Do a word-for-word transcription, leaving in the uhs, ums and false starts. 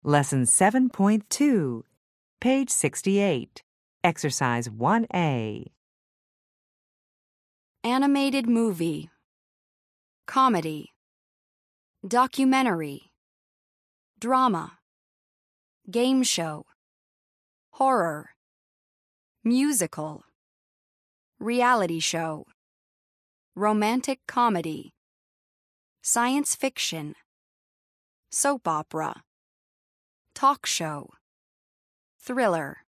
Lesson seven point two, page sixty-eight, Exercise one A. Animated movie, comedy, documentary, drama, game show, horror, musical, reality show, romantic comedy, science fiction, soap opera, talk show, thriller.